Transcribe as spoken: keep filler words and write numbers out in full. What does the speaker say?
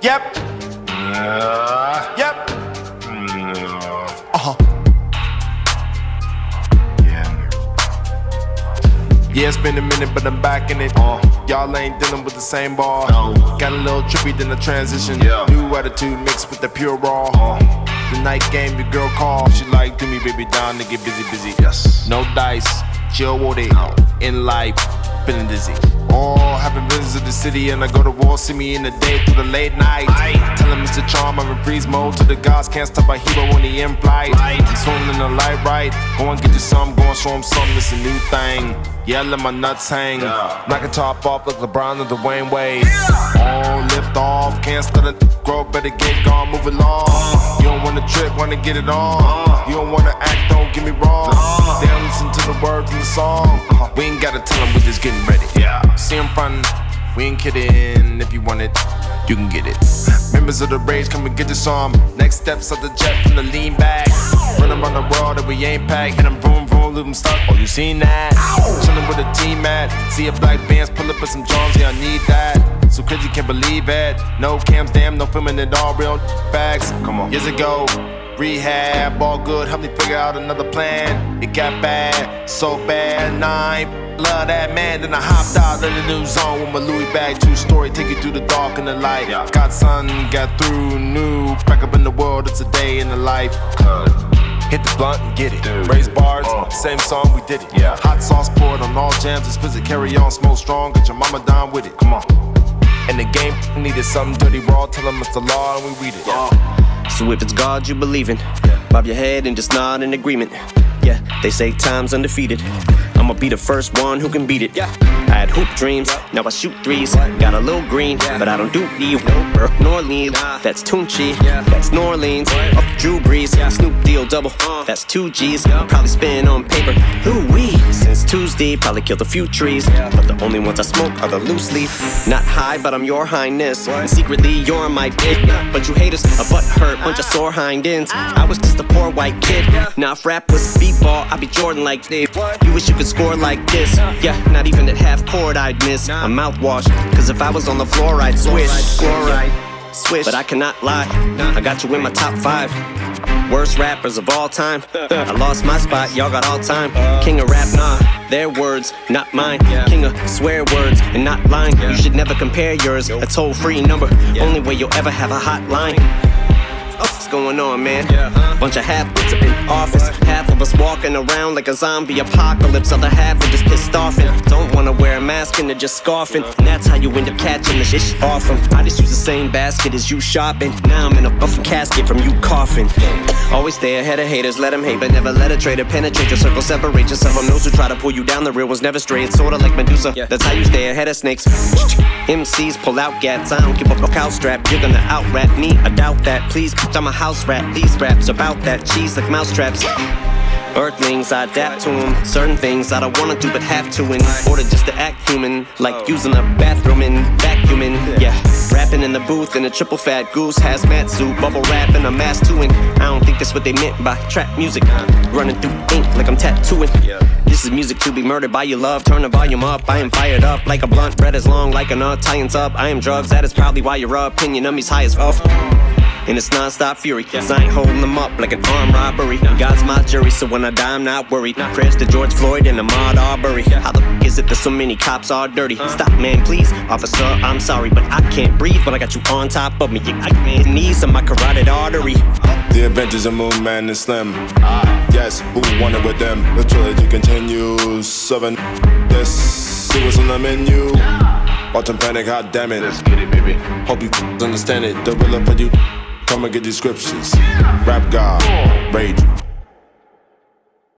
Yep. Uh, Yep. Uh-huh. Yeah. Yeah, it's been a minute, but I'm back in it. Uh, Y'all ain't dealing with the same ball. No. Got a little trippy, then the transition. Yeah. New attitude mixed with the pure raw. uh, The night game, your girl call. She like, do me, baby, down to get busy, busy. yes. No dice, chill with it. No. In life, feeling dizzy. Oh, haven't visited the city and I go to war. See me in the day through the late night. Aye. Tell him Mister Charm, I'm in freeze mode. To the gods, can't stop a hero when he in flight. Right. I'm swimming in the light, right? Go and get you some, go and show him something, it's a new thing. Yeah, let my nuts hang. Yeah. Knock a top off like LeBron or Dwayne Wade. Oh, lift off, can't start a grow, better get gone, move along. You don't wanna trip, wanna get it on. You don't wanna act, don't get me wrong. They don't listen to the words in the song. We ain't gotta tell them, we're just getting ready. Yeah. See him frontin', we ain't kidding. If you want it, you can get it. Members of the rage, come and get this arm. Next steps of the jet from the lean back. Run around the world and we ain't packed. Hit them boom, boom, leave them stuck. Oh, you seen that? Chillin' with a team at. See a black bands, pull up with some Johns, yeah, I need that. So crazy, can't believe it. No cams, damn, no filming it all, real facts. Come on. Years ago, rehab, all good, help me figure out another plan. It got bad, so bad, nine. Love that man, then I hopped out in the new zone with my Louis bag, two story, take you through the dark and the light. Yeah. Got sun, got through, new, back up in the world, it's a day in the life. Uh, Hit the blunt and get it. Dude. Raise bars, Uh. same song, we did it. Yeah. Hot sauce poured on all jams, it's visit, carry on, smoke strong, get your mama down with it. come on. And the game needed something dirty raw, tell them it's the law and we read it. Uh, So if it's God you believe in, bob your head and just nod in agreement. Yeah, they say time's undefeated. I'ma be the first one who can beat it. Yeah. I had hoop dreams, now I shoot threes. Got a little green, but I don't do Eve. Nor lean, that's Tunchi. That's New Orleans, up Drew Brees. Snoop Deal double, that's two G's. Probably spin on paper. Ooh-wee. Since Tuesday, probably killed a few trees. But the only ones I smoke are the loose leaf. Not high, but I'm your highness. And secretly, you're my dick. But you haters, a butt hurt, bunch of sore hind ends. I was just a poor white kid. Now if rap was b-ball, I'd be Jordan like Dave. You wish you could score like this. Yeah, not even at half court I'd miss a mouthwash. Cause if I was on the floor, I'd swish. Chloride, swish. But I cannot lie, I got you in my top five. Worst rappers of all time. I lost my spot, y'all got all time. King of rap, nah, their words, not mine. King of swear words and not lying. You should never compare yours, a toll-free number. Only way you'll ever have a hotline. What's going on, man? Bunch of half-wits up in office. Half of us walking around like a zombie apocalypse. Other half are just pissed off and don't wanna wear a mask and they're just scoffing. And that's how you end up catching the shit off 'em. I just use the same basket as you shopping. Now I'm in a buffing casket from you coughing. Always stay ahead of haters, let them hate, but never let a traitor penetrate your circle. Separate yourself from those who try to pull you down. The real one's never straight, it's sorta like Medusa. That's how you stay ahead of snakes. M Cs pull out gats, I don't give a fuck how strap. You're gonna out-rap me, I doubt that. Please, I'm a house rat, these raps about that cheese like mousetraps. Earthlings, I adapt to them. Certain things I don't wanna do but have to in order just to act human. Like using a bathroom and vacuuming. Yeah, rapping in the booth in a triple fat goose hazmat suit. Bubble wrap and a mask too. And I don't think that's what they meant by trap music. Running through ink like I'm tattooing. This is music to be murdered by your love. Turn the volume up, I am fired up like a blunt. Bread is long like a nut, tie-ins up. I am drugs, that is probably why your opinion of me's high as fuck. And it's non-stop fury, cause I ain't holding them up like an armed robbery. God's my jury, so when I die I'm not worried. Prayers to George Floyd and Ahmaud Arbery. How the f*** is it that so many cops are dirty? Stop, man, please. Officer, I'm sorry, but I can't breathe when I got you on top of me. You got my knees on my carotid artery. The Adventures of Moon Man and Slim. Yes, who wanted with them? The trilogy continues. Seven, this, it was on the menu. Watch them panic, hot damn it. let's get it, baby. Hope you f***s understand it. The real for you. Come and get these scriptures. Rap God, rage.